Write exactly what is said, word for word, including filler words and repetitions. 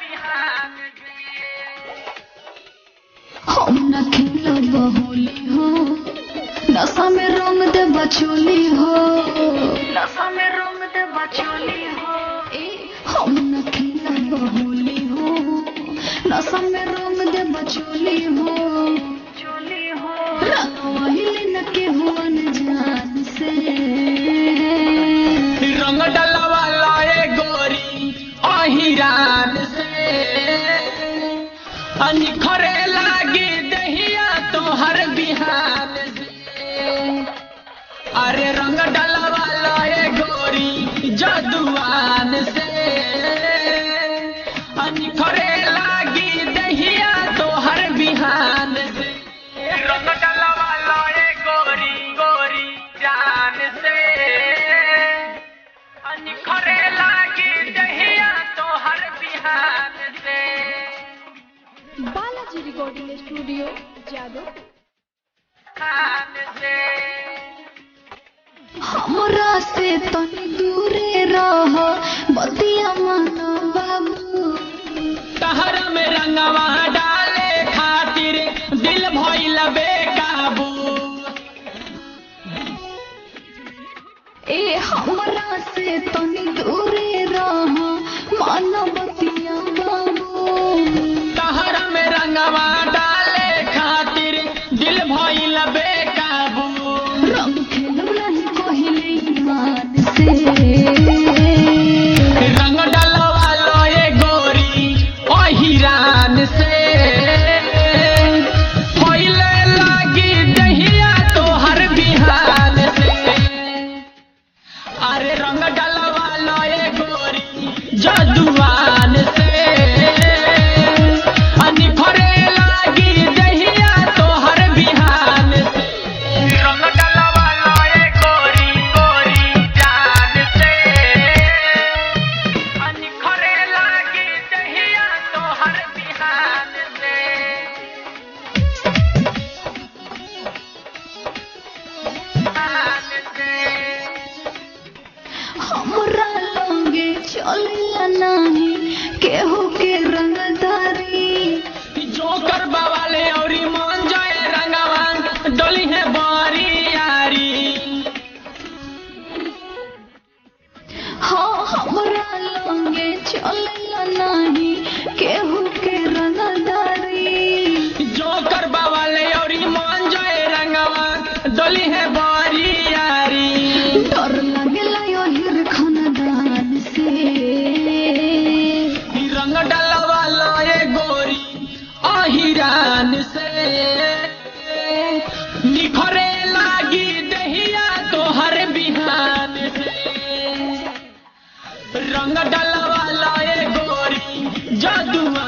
हम न खेलब होली हो, नशा में रंग दे बचोली हो, नशा में रंग दे बचोली हो। ए हम न खेलब होली हो, नशा में रंग दे बचोली हो, चोली हो। रंगवाइले न के हुवन जान से, रंग डलवा लाए गोरी अहिरान से, निखरे लागी दहिया तोहर बिहान से। अरे रंग डलवा लाए गोरी जदुआन से, निखरे लागी दहिया तोहर बिहान से। रंग डलवा लाए गोरी गोरी जान से, निखरे लागी दहिया तोहर बिहान से। Balaji recording studio Jadav. हमरा से तनी दूरे रह बतिया मानो बाबू, तहरा में रंगवा डाले खातिर दिल भइल बेकाबू। ए हमरा से तनी दूरे रह मानो बतिया बाबू, तहरा में रंगवा डाले खातिर दिल भइल बेकाबू। रंग खेलब नहीं पहिले ईमान से, रंग डलवा लोए गोरी अहिरान से, पहिले लागी दहिया तोहर बिहान से। अरे रंग डलवा लोए गोरी जदुआन से, निखरे लागी दहिया तोहर बिहान से। रंग डलवा लोए गोरी गोरी जान से, निखरे लागी दहिया तोहर बिहान से। हमरा लंगे चलेला नहीं केहू के रंगदारी, जोकर बवाले औरी मन जाए रंगवा डोली है बारी यारी। हाँ हमरा लंगे चलेला नहीं केहू के रंगदारी, जोकर बवाले औरी मन जाए रंगवा डोली है बारी यारी। डर लगेला यो हिर खानदान से, रंग डलवा लाए गोरी अहिरान से, निखरे लागी दहिया तोहर बिहान से। रंग डलवा लाए गोरी जदुआ